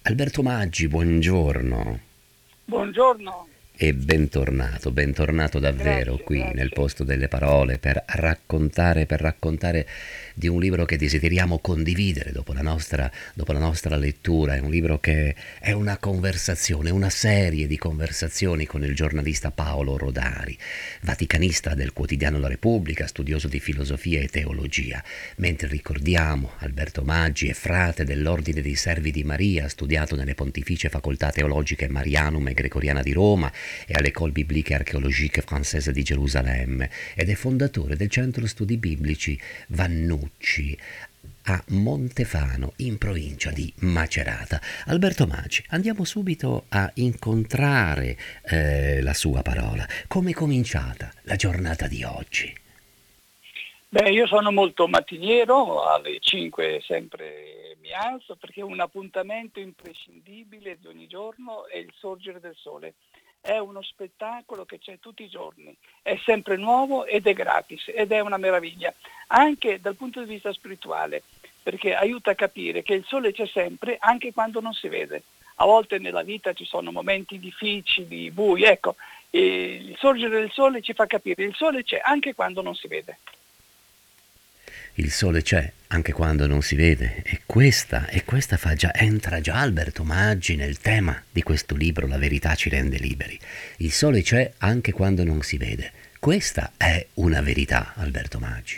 Alberto Maggi, buongiorno Buongiorno, e bentornato davvero grazie, qui nel grazie. posto delle parole per raccontare di un libro che desideriamo condividere dopo la nostra lettura. È un libro che è una conversazione, una serie di conversazioni con il giornalista Paolo Rodari, vaticanista del quotidiano La Repubblica, studioso di filosofia e teologia, mentre ricordiamo Alberto Maggi è frate dell'Ordine dei Servi di Maria, studiato nelle Pontificie Facoltà Teologiche Marianum e Gregoriana di Roma e all'École Biblique et Archéologique Française di Gerusalemme ed è fondatore del Centro Studi Biblici Vannucci a Montefano, in provincia di Macerata. Alberto Maggi, andiamo subito a incontrare la sua parola. Come è cominciata la giornata di oggi? Beh, io sono molto mattiniero, alle 5 sempre mi alzo perché un appuntamento imprescindibile di ogni giorno è il sorgere del sole. È uno spettacolo che c'è tutti i giorni, è sempre nuovo ed è gratis ed è una meraviglia, anche dal punto di vista spirituale, perché aiuta a capire che il sole c'è sempre anche quando non si vede. A volte nella vita ci sono momenti difficili, bui, ecco, e il sorgere del sole ci fa capire che il sole c'è anche quando non si vede. Il sole c'è anche quando non si vede e questa entra già Alberto Maggi nel tema di questo libro La verità ci rende liberi. Il sole c'è anche quando non si vede. Questa è una verità, Alberto Maggi.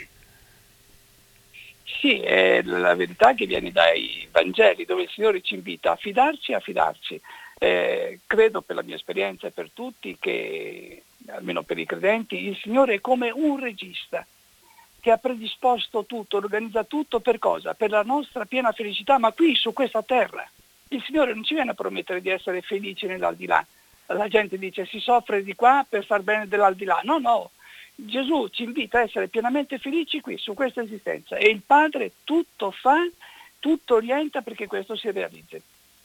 Sì, è la verità che viene dai Vangeli, dove il Signore ci invita a fidarci e a fidarci. Credo per la mia esperienza e per tutti che, almeno per i credenti, il Signore è come un regista che ha predisposto tutto, organizza tutto per cosa? Per la nostra piena felicità, ma qui su questa terra. Il Signore non ci viene a promettere di essere felici nell'aldilà. La gente dice si soffre di qua per far bene dell'aldilà. No, no. Gesù ci invita a essere pienamente felici qui, su questa esistenza. E il Padre tutto fa, tutto orienta perché questo si realizzi.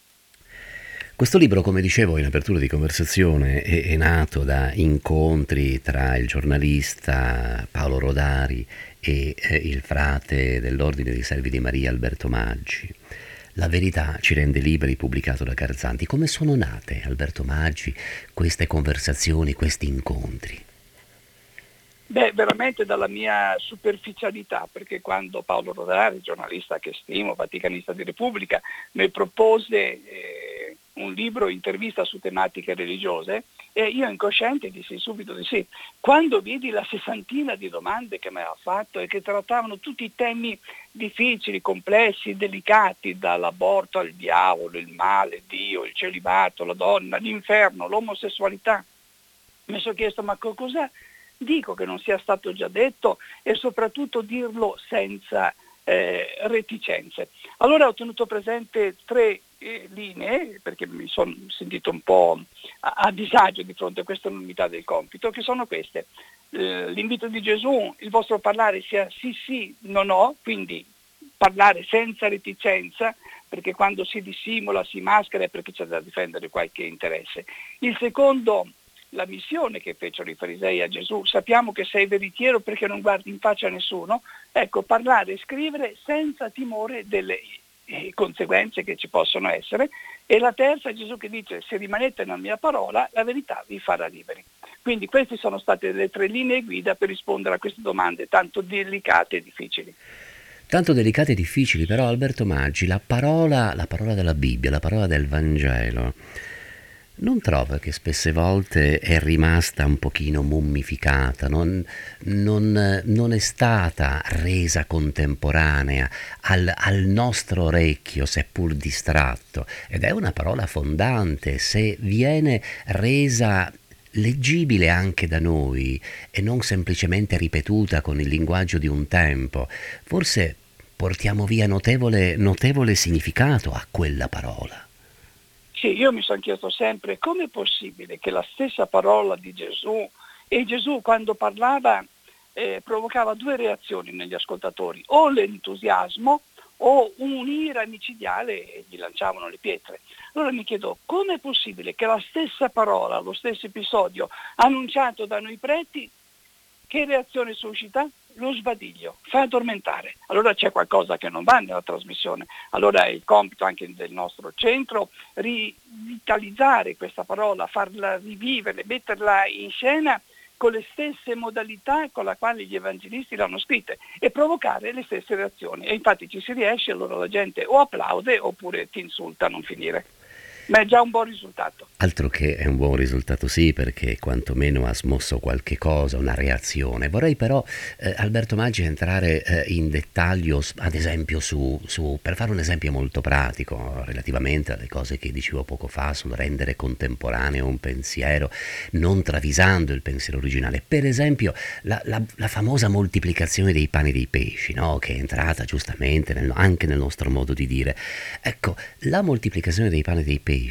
Questo libro, come dicevo in apertura di conversazione, è nato da incontri tra il giornalista Paolo Rodari e il frate dell'Ordine dei Servi di Maria Alberto Maggi. La verità ci rende liberi, pubblicato da Garzanti. Come sono nate, Alberto Maggi, queste conversazioni, questi incontri? Beh, veramente dalla mia superficialità, perché quando Paolo Rodari, giornalista che stimo, vaticanista di Repubblica, mi propose un libro intervista su tematiche religiose, e io incosciente dissi subito di sì. Quando vidi la sessantina di domande che mi aveva fatto e che trattavano tutti i temi difficili, complessi, delicati, dall'aborto al diavolo, il male, Dio, il celibato, la donna, l'inferno, l'omosessualità, mi sono chiesto ma cosa dico che non sia stato già detto e soprattutto dirlo senza reticenze. Allora ho tenuto presente tre linee, perché mi sono sentito un po' a disagio di fronte a questa enormità del compito, che sono queste. L'invito di Gesù, il vostro parlare sia sì sì, no no, quindi parlare senza reticenza, perché quando si dissimula, si maschera è perché c'è da difendere qualche interesse. Il secondo, la missione che fecero i farisei a Gesù, sappiamo che sei veritiero perché non guardi in faccia a nessuno, ecco, parlare e scrivere senza timore delle conseguenze che ci possono essere. E la terza, Gesù che dice se rimanete nella mia parola la verità vi farà liberi. Quindi queste sono state le tre linee guida per rispondere a queste domande tanto delicate e difficili. Tanto delicate e difficili, però Alberto Maggi, la parola della Bibbia, la parola del Vangelo, non trova che spesse volte è rimasta un pochino mummificata, non è stata resa contemporanea al nostro orecchio, seppur distratto, ed è una parola fondante, se viene resa leggibile anche da noi e non semplicemente ripetuta con il linguaggio di un tempo, forse portiamo via notevole significato a quella parola. Sì, io mi sono chiesto sempre come è possibile che la stessa parola di Gesù, e Gesù quando parlava provocava due reazioni negli ascoltatori, o l'entusiasmo o un'ira micidiale e gli lanciavano le pietre. Allora mi chiedo come è possibile che la stessa parola, lo stesso episodio annunciato da noi preti, che reazione suscita? lo sbadiglio, fa addormentare. Allora c'è qualcosa che non va nella trasmissione. Allora è il compito anche del nostro centro rivitalizzare questa parola, farla rivivere, metterla in scena con le stesse modalità con le quali gli evangelisti l'hanno scritta e provocare le stesse reazioni. E infatti ci si riesce, allora la gente o applaude oppure ti insulta a non finire. Ma è già un buon risultato. Altro che è un buon risultato, sì, perché quantomeno ha smosso qualche cosa, una reazione. Vorrei però, Alberto Maggi, entrare in dettaglio, ad esempio, per fare un esempio molto pratico, relativamente alle cose che dicevo poco fa, sul rendere contemporaneo un pensiero, non travisando il pensiero originale. Per esempio, la famosa moltiplicazione dei pani e dei pesci, no? Che è entrata giustamente anche nel nostro modo di dire. Ecco, la moltiplicazione dei pani e dei pesci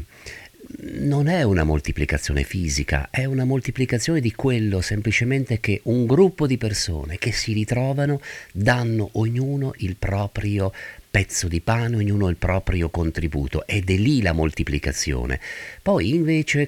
non è una moltiplicazione fisica, è una moltiplicazione di quello semplicemente che un gruppo di persone che si ritrovano danno ognuno il proprio pezzo di pane, ognuno il proprio contributo, ed è lì la moltiplicazione. Poi invece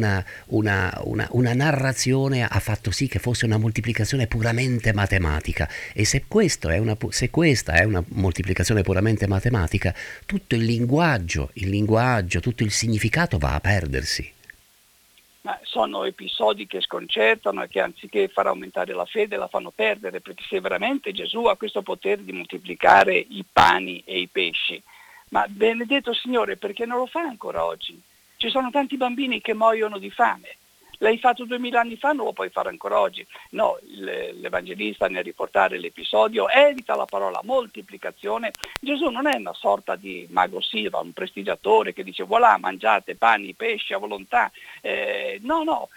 una narrazione ha fatto sì che fosse una moltiplicazione puramente matematica, e se questa è una moltiplicazione puramente matematica, tutto il linguaggio, tutto il significato va a perdersi. Ma sono episodi che sconcertano e che anziché far aumentare la fede la fanno perdere, perché se veramente Gesù ha questo potere di moltiplicare i pani e i pesci, ma benedetto Signore, perché non lo fa ancora oggi? Ci sono tanti bambini che muoiono di fame. L'hai fatto 2000 anni fa, non lo puoi fare ancora oggi. No, l'Evangelista nel riportare l'episodio evita la parola moltiplicazione. Gesù non è una sorta di mago Silva, un prestigiatore che dice voilà, mangiate pani, pesci a volontà. No.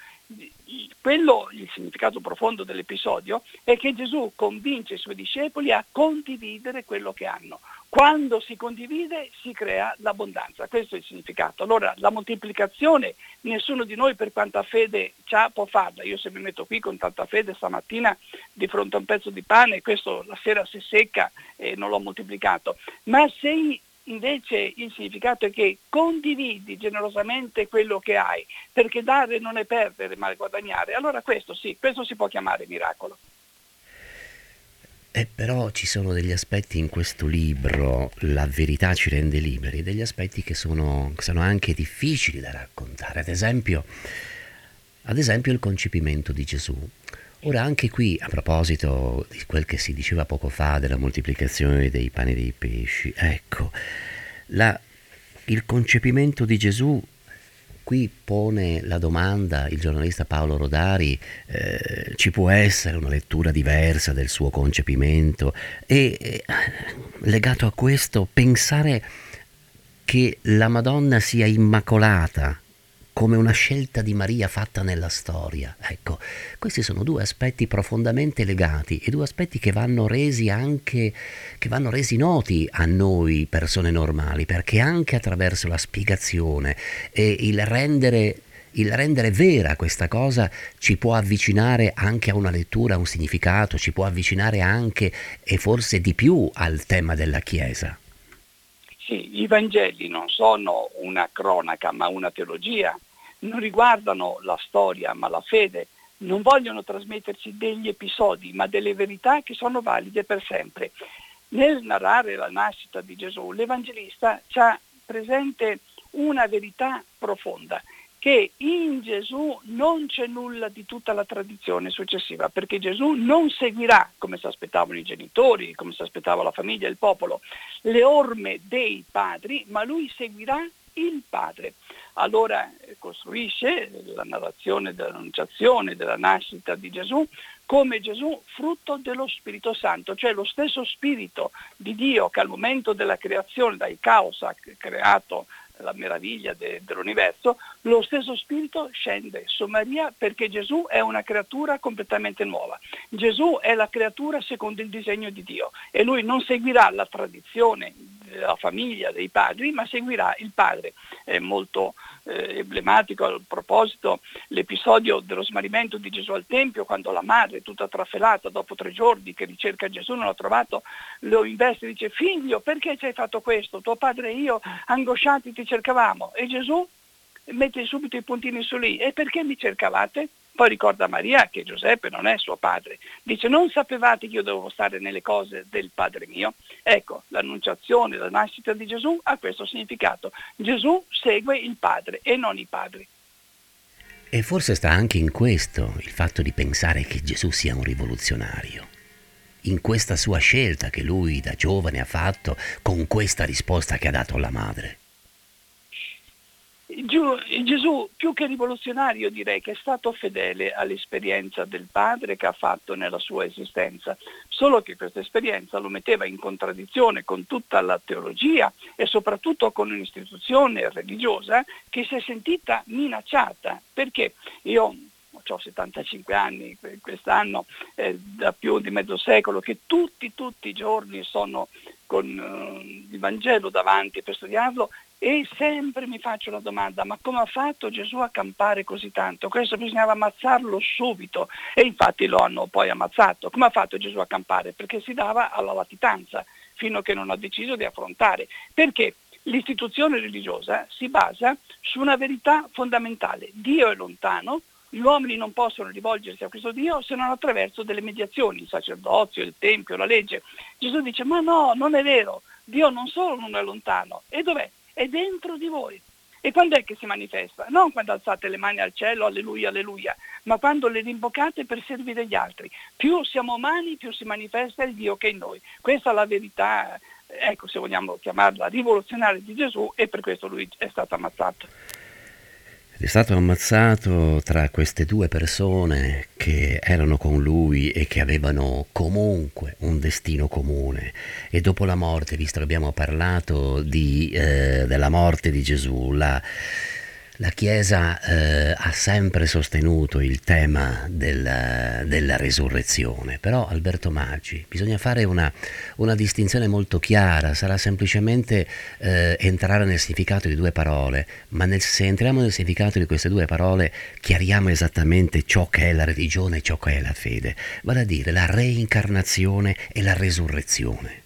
Il significato profondo dell'episodio è che Gesù convince i suoi discepoli a condividere quello che hanno. Quando si condivide si crea l'abbondanza, questo è il significato. Allora la moltiplicazione nessuno di noi per quanta fede c'ha può farla. Io se mi metto qui con tanta fede stamattina di fronte a un pezzo di pane, questo la sera si secca e non l'ho moltiplicato. Ma se invece il significato è che condividi generosamente quello che hai, perché dare non è perdere ma è guadagnare, allora questo sì, questo si può chiamare miracolo. Però ci sono degli aspetti in questo libro, La verità ci rende liberi, degli aspetti che sono anche difficili da raccontare. Ad esempio il concepimento di Gesù. Ora anche qui, a proposito di quel che si diceva poco fa della moltiplicazione dei pani e dei pesci, ecco, il concepimento di Gesù qui pone la domanda il giornalista Paolo Rodari, ci può essere una lettura diversa del suo concepimento e legato a questo pensare che la Madonna sia immacolata come una scelta di Maria fatta nella storia. Ecco, questi sono due aspetti profondamente legati e due aspetti che vanno resi noti a noi persone normali, perché anche attraverso la spiegazione e il rendere vera questa cosa ci può avvicinare anche a una lettura, a un significato, ci può avvicinare anche e forse di più al tema della Chiesa. Sì, i Vangeli non sono una cronaca ma una teologia, non riguardano la storia ma la fede, non vogliono trasmetterci degli episodi ma delle verità che sono valide per sempre. Nel narrare la nascita di Gesù, l'Evangelista c'ha presente una verità profonda, che in Gesù non c'è nulla di tutta la tradizione successiva, perché Gesù non seguirà, come si aspettavano i genitori, come si aspettava la famiglia e il popolo, le orme dei padri, ma lui seguirà il Padre. Allora costruisce la narrazione dell'annunciazione, della nascita di Gesù, come Gesù frutto dello Spirito Santo, cioè lo stesso Spirito di Dio che al momento della creazione, dal caos ha creato la meraviglia dell'universo, lo stesso Spirito scende su Maria perché Gesù è una creatura completamente nuova. Gesù è la creatura secondo il disegno di Dio e lui non seguirà la tradizione della famiglia, dei padri, ma seguirà il Padre. È molto emblematico al proposito l'episodio dello smarrimento di Gesù al Tempio, quando la madre, tutta trafelata, dopo 3 giorni che ricerca Gesù, non l'ha trovato, lo investe e dice: figlio, perché ci hai fatto questo? Tuo padre e io, angosciati, ti cercavamo. E Gesù mette subito i puntini su lì: e perché mi cercavate? Poi ricorda a Maria che Giuseppe non è suo padre. Dice: non sapevate che io dovevo stare nelle cose del Padre mio? Ecco, l'annunciazione, la nascita di Gesù ha questo significato. Gesù segue il Padre e non i padri. E forse sta anche in questo il fatto di pensare che Gesù sia un rivoluzionario, in questa sua scelta che lui da giovane ha fatto con questa risposta che ha dato alla madre. Gesù, più che rivoluzionario, direi che è stato fedele all'esperienza del Padre che ha fatto nella sua esistenza, solo che questa esperienza lo metteva in contraddizione con tutta la teologia e soprattutto con un'istituzione religiosa che si è sentita minacciata, perché io ho 75 anni quest'anno, da più di mezzo secolo, che tutti i giorni sono con il Vangelo davanti per studiarlo, e sempre mi faccio la domanda: ma come ha fatto Gesù a campare così tanto? Questo bisognava ammazzarlo subito, e infatti lo hanno poi ammazzato. Come ha fatto Gesù a campare? Perché si dava alla latitanza fino a che non ha deciso di affrontare, perché l'istituzione religiosa si basa su una verità fondamentale: Dio è lontano, gli uomini non possono rivolgersi a questo Dio se non attraverso delle mediazioni, il sacerdozio, il tempio, la legge. Gesù dice: ma no, non è vero, Dio non solo non è lontano, e dov'è? È dentro di voi. E quando è che si manifesta? Non quando alzate le mani al cielo, alleluia, alleluia, ma quando le rimbocate per servire gli altri. Più siamo umani, più si manifesta il Dio che è in noi. Questa è la verità, ecco, se vogliamo chiamarla rivoluzionaria, di Gesù, e per questo lui è stato ammazzato. È stato ammazzato tra queste due persone che erano con lui e che avevano comunque un destino comune. E dopo la morte, visto che abbiamo parlato della morte di Gesù, la Chiesa ha sempre sostenuto il tema della resurrezione. Però, Alberto Maggi, bisogna fare una distinzione molto chiara. Sarà semplicemente entrare nel significato di due parole, ma se entriamo nel significato di queste due parole chiariamo esattamente ciò che è la religione e ciò che è la fede, vale a dire la reincarnazione e la resurrezione.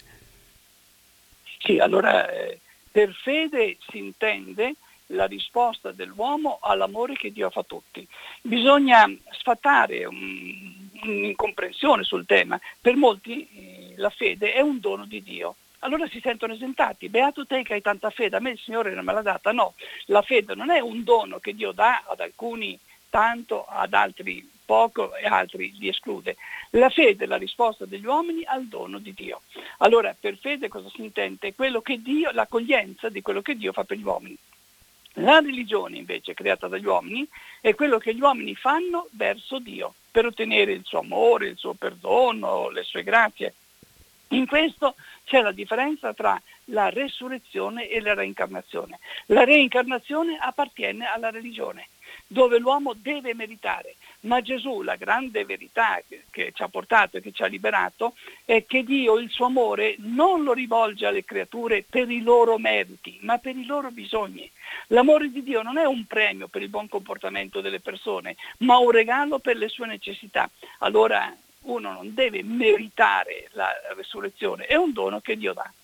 Sì, allora per fede si intende la risposta dell'uomo all'amore che Dio fa a tutti. Bisogna sfatare un'incomprensione sul tema. Per molti la fede è un dono di Dio. Allora si sentono esentati: beato te che hai tanta fede, a me il Signore non me l'ha data. No, la fede non è un dono che Dio dà ad alcuni tanto, ad altri poco e altri li esclude. La fede è la risposta degli uomini al dono di Dio. Allora per fede cosa si intende? Quello che Dio, l'accoglienza di quello che Dio fa per gli uomini. La religione invece creata dagli uomini è quello che gli uomini fanno verso Dio per ottenere il suo amore, il suo perdono, le sue grazie. In questo c'è la differenza tra la resurrezione e la reincarnazione. La reincarnazione appartiene alla religione, dove l'uomo deve meritare, ma Gesù, la grande verità che ci ha portato e che ci ha liberato, è che Dio il suo amore non lo rivolge alle creature per i loro meriti, ma per i loro bisogni. L'amore di Dio non è un premio per il buon comportamento delle persone, ma un regalo per le sue necessità. Allora uno non deve meritare la resurrezione, è un dono che Dio dà.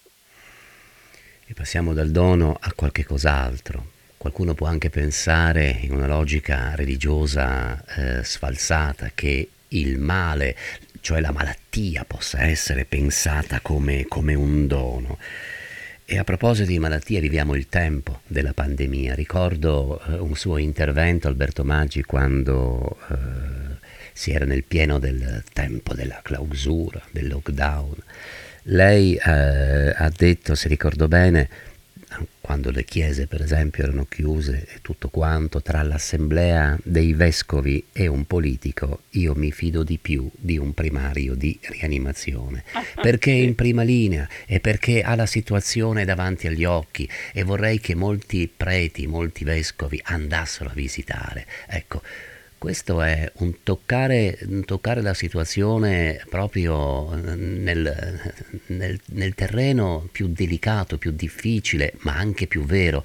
E passiamo dal dono a qualche cos'altro. Qualcuno può anche pensare, in una logica religiosa sfalsata, che il male, cioè la malattia, possa essere pensata come un dono. E a proposito di malattie, viviamo il tempo della pandemia. Ricordo un suo intervento, Alberto Maggi, quando si era nel pieno del tempo della clausura, del lockdown. Lei ha detto, se ricordo bene, quando le chiese per esempio erano chiuse e tutto quanto, tra l'assemblea dei vescovi e un politico io mi fido di più di un primario di rianimazione, perché è in prima linea e perché ha la situazione davanti agli occhi, e vorrei che molti preti, molti vescovi andassero a visitare. Ecco, questo è un toccare la situazione proprio nel terreno più delicato, più difficile, ma anche più vero.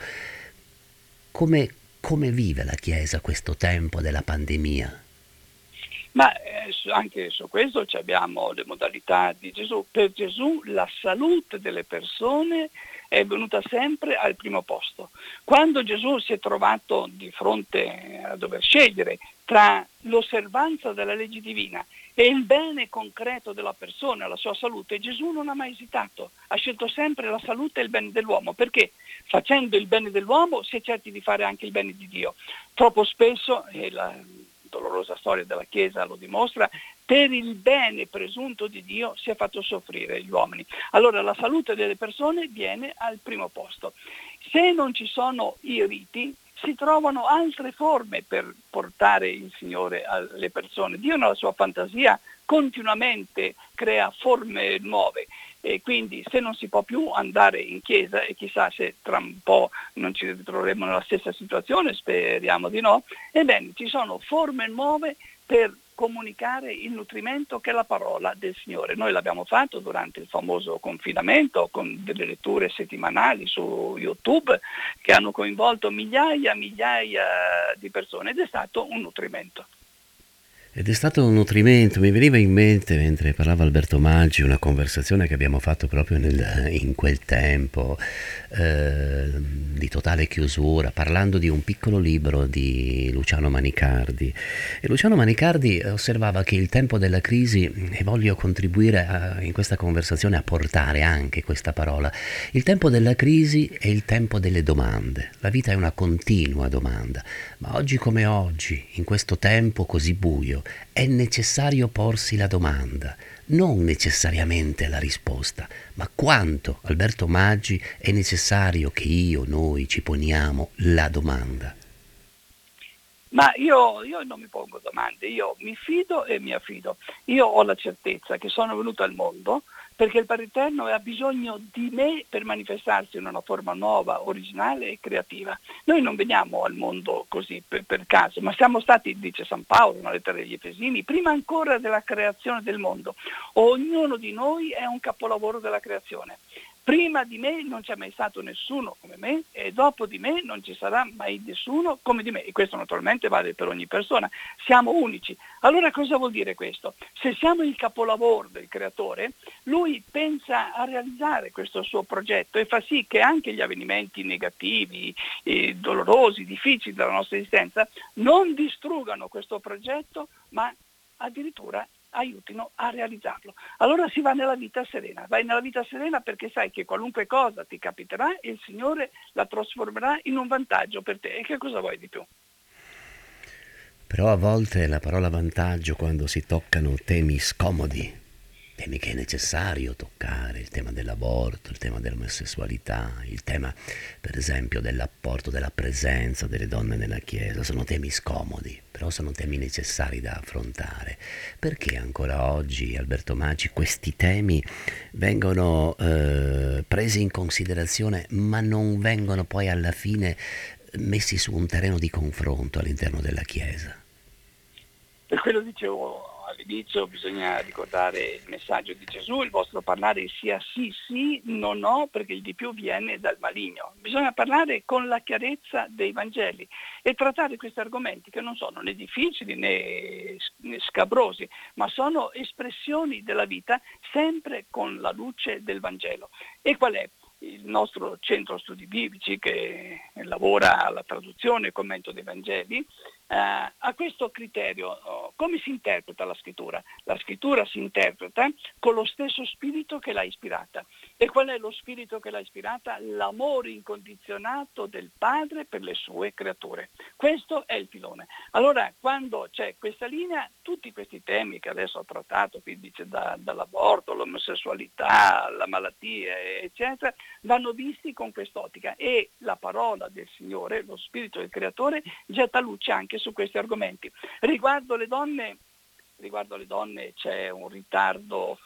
Come vive la Chiesa questo tempo della pandemia? Ma anche su questo abbiamo le modalità di Gesù. Per Gesù la salute delle persone è venuta sempre al primo posto. Quando Gesù si è trovato di fronte a dover scegliere tra l'osservanza della legge divina e il bene concreto della persona, la sua salute, Gesù non ha mai esitato, ha scelto sempre la salute e il bene dell'uomo, perché facendo il bene dell'uomo si è certi di fare anche il bene di Dio. Troppo spesso, e la dolorosa storia della Chiesa lo dimostra, per il bene presunto di Dio si è fatto soffrire gli uomini. Allora la salute delle persone viene al primo posto. Se non ci sono i riti, si trovano altre forme per portare il Signore alle persone. Dio nella sua fantasia continuamente crea forme nuove e quindi se non si può più andare in chiesa, e chissà se tra un po' non ci ritroveremo nella stessa situazione, speriamo di no, ebbene ci sono forme nuove per comunicare il nutrimento che è la parola del Signore. Noi l'abbiamo fatto durante il famoso confinamento con delle letture settimanali su YouTube che hanno coinvolto migliaia e migliaia di persone ed è stato un nutrimento. Ed è stato un nutrimento, mi veniva in mente mentre parlava Alberto Maggi una conversazione che abbiamo fatto proprio in quel tempo di totale chiusura, parlando di un piccolo libro di Luciano Manicardi. E Luciano Manicardi osservava che il tempo della crisi, e voglio contribuire in questa conversazione a portare anche questa parola, il tempo della crisi è il tempo delle domande. La vita è una continua domanda, ma oggi come oggi, in questo tempo così buio, è necessario porsi la domanda, non necessariamente la risposta, ma quanto, Alberto Maggi, è necessario che noi ci poniamo la domanda. Ma io non mi pongo domande, io mi fido e mi affido. Io ho la certezza che sono venuto al mondo perché il Padre Eterno ha bisogno di me per manifestarsi in una forma nuova, originale e creativa. Noi non veniamo al mondo così per caso, ma siamo stati, dice San Paolo nella lettera degli Efesini, prima ancora della creazione del mondo. Ognuno di noi è un capolavoro della creazione. Prima di me non c'è mai stato nessuno come me e dopo di me non ci sarà mai nessuno come di me. E questo naturalmente vale per ogni persona. Siamo unici. Allora cosa vuol dire questo? Se siamo il capolavoro del creatore, lui pensa a realizzare questo suo progetto e fa sì che anche gli avvenimenti negativi, dolorosi, difficili della nostra esistenza non distruggano questo progetto, ma addirittura aiutino a realizzarlo. Allora si va nella vita serena, vai nella vita serena perché sai che qualunque cosa ti capiterà il Signore la trasformerà in un vantaggio per te. E che cosa vuoi di più? Però a volte la parola vantaggio, quando si toccano temi scomodi, temi che è necessario toccare, il tema dell'aborto, il tema dell'omosessualità, il tema per esempio dell'apporto, della presenza delle donne nella Chiesa, sono temi scomodi, però sono temi necessari da affrontare. Perché ancora oggi, Alberto Maggi, questi temi vengono presi in considerazione ma non vengono poi alla fine messi su un terreno di confronto all'interno della Chiesa? Per quello dicevo all'inizio, bisogna ricordare il messaggio di Gesù, il vostro parlare sia sì, sì, no, no, perché il di più viene dal maligno. Bisogna parlare con la chiarezza dei Vangeli e trattare questi argomenti che non sono né difficili né scabrosi, ma sono espressioni della vita sempre con la luce del Vangelo. E qual è? Il nostro centro studi biblici che lavora alla traduzione e commento dei Vangeli ha questo criterio. Come si interpreta la scrittura? La scrittura si interpreta con lo stesso spirito che l'ha ispirata. E qual è lo spirito che l'ha ispirata? L'amore incondizionato del Padre per le sue creature. Questo è il filone. Allora, quando c'è questa linea, tutti questi temi che adesso ho trattato, quindi dice dall'aborto, l'omosessualità, la malattia, eccetera, vanno visti con quest'ottica e la parola del Signore, lo spirito del creatore, getta luce anche su questi argomenti. Riguardo le donne c'è un ritardo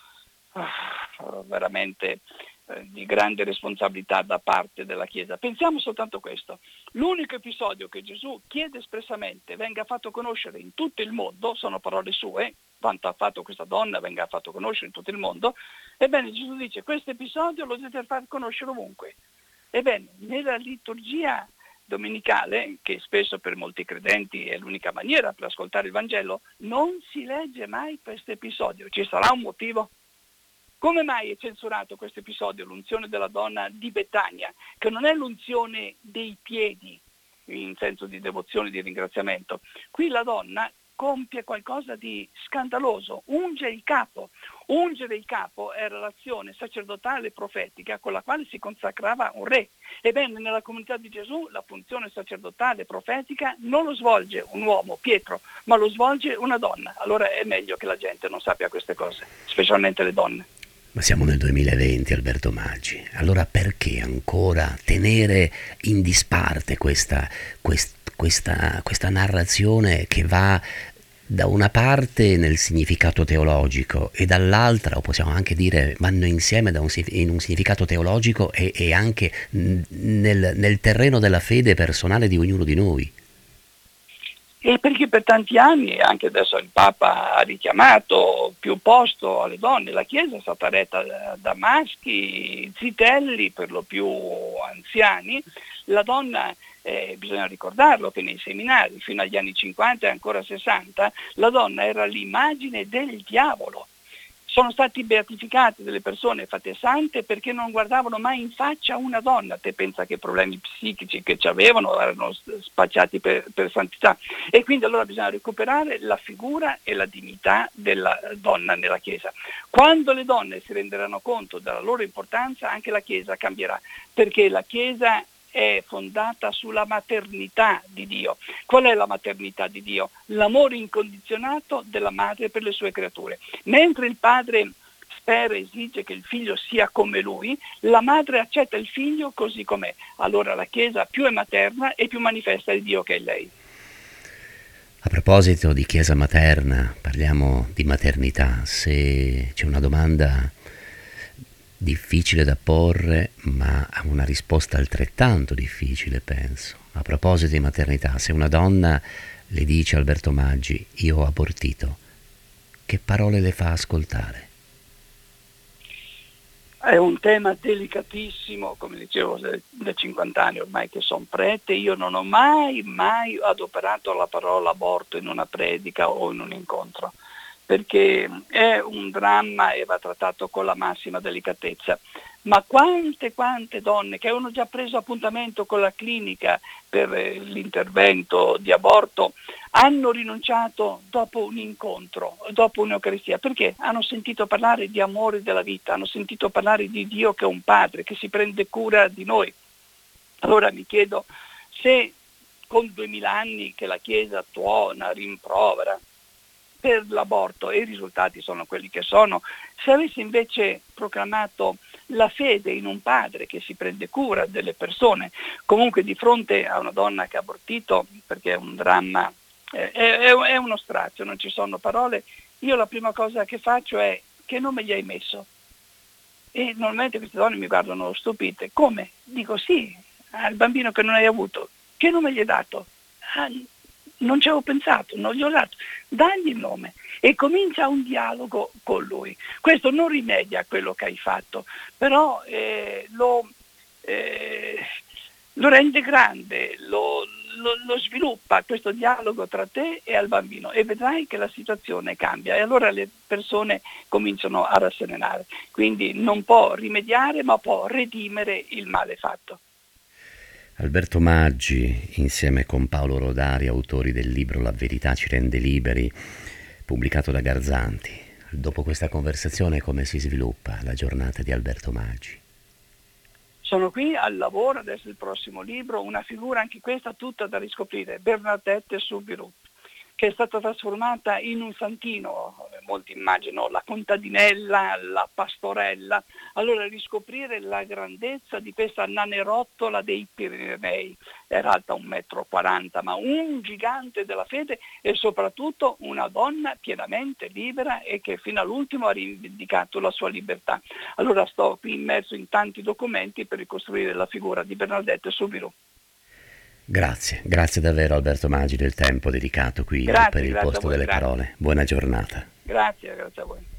veramente di grande responsabilità da parte della Chiesa. Pensiamo soltanto a questo. L'unico episodio che Gesù chiede espressamente venga fatto conoscere in tutto il mondo, sono parole sue, quanto ha fatto questa donna venga fatto conoscere in tutto il mondo, ebbene Gesù dice questo episodio lo dovete far conoscere ovunque. Ebbene, nella liturgia domenicale, che spesso per molti credenti è l'unica maniera per ascoltare il Vangelo, non si legge mai questo episodio. Ci sarà un motivo? Come mai è censurato questo episodio, l'unzione della donna di Betania, che non è l'unzione dei piedi in senso di devozione, di ringraziamento? Qui la donna compie qualcosa di scandaloso, unge il capo. Ungere il capo era l'azione sacerdotale e profetica con la quale si consacrava un re. Ebbene, nella comunità di Gesù la funzione sacerdotale e profetica non lo svolge un uomo, Pietro, ma lo svolge una donna. Allora è meglio che la gente non sappia queste cose, specialmente le donne. Ma siamo nel 2020, Alberto Maggi. Allora perché ancora tenere in disparte questa narrazione che va da una parte nel significato teologico e dall'altra, o possiamo anche dire, vanno insieme in un significato teologico e anche nel terreno della fede personale di ognuno di noi? E perché per tanti anni, anche adesso il Papa ha richiamato più posto alle donne, la Chiesa è stata retta da maschi, zitelli, per lo più anziani. La donna, bisogna ricordarlo che nei seminari fino agli anni 50 e ancora 60, la donna era l'immagine del diavolo. Sono stati beatificati delle persone fatte sante perché non guardavano mai in faccia una donna. Te pensa che problemi psichici che ci avevano erano spacciati per santità. E quindi allora bisogna recuperare la figura e la dignità della donna nella Chiesa. Quando le donne si renderanno conto della loro importanza, anche la Chiesa cambierà, perché la Chiesa è fondata sulla maternità di Dio. Qual è la maternità di Dio? L'amore incondizionato della madre per le sue creature. Mentre il padre spera e esige che il figlio sia come lui, la madre accetta il figlio così com'è. Allora la Chiesa più è materna e più manifesta il Dio che è lei. A proposito di Chiesa materna, parliamo di maternità. Se c'è una domanda difficile da porre, ma ha una risposta altrettanto difficile, penso. A proposito di maternità, se una donna le dice a Alberto Maggi io ho abortito, che parole le fa ascoltare? È un tema delicatissimo, come dicevo, da 50 anni ormai che sono prete. Io non ho mai adoperato la parola aborto in una predica o in un incontro, perché è un dramma e va trattato con la massima delicatezza. Ma quante donne che avevano già preso appuntamento con la clinica per l'intervento di aborto hanno rinunciato dopo un incontro, dopo un'Eucaristia, perché hanno sentito parlare di amore della vita, hanno sentito parlare di Dio che è un padre, che si prende cura di noi. Allora mi chiedo se con 2000 anni che la Chiesa tuona, rimprovera per l'aborto e i risultati sono quelli che sono, se avesse invece proclamato la fede in un padre che si prende cura delle persone, comunque di fronte a una donna che ha abortito, perché è un dramma, è uno strazio, non ci sono parole, io la prima cosa che faccio è: che nome gli hai messo? E normalmente queste donne mi guardano stupite. Come? Dico sì, al bambino che non hai avuto. Che nome gli hai dato? Ah, non ci avevo pensato, non gli ho dato. Dagli il nome e comincia un dialogo con lui. Questo non rimedia a quello che hai fatto, però lo rende grande, lo sviluppa questo dialogo tra te e al bambino, e vedrai che la situazione cambia e allora le persone cominciano a rasserenare. Quindi non può rimediare, ma può redimere il male fatto. Alberto Maggi, insieme con Paolo Rodari, autori del libro La verità ci rende liberi, pubblicato da Garzanti. Dopo questa conversazione come si sviluppa la giornata di Alberto Maggi? Sono qui al lavoro, adesso il prossimo libro, una figura anche questa tutta da riscoprire, Bernadette Soubirous, che è stata trasformata in un santino. Molti immaginano la contadinella, la pastorella. Allora riscoprire la grandezza di questa nanerottola dei Pirenei. Era alta 1,40 m, ma un gigante della fede e soprattutto una donna pienamente libera e che fino all'ultimo ha rivendicato la sua libertà. Allora sto qui immerso in tanti documenti per ricostruire la figura di Bernadette Soubirous. Grazie davvero Alberto Maggi del tempo dedicato qui per il posto delle parole. Buona giornata. Grazie a voi.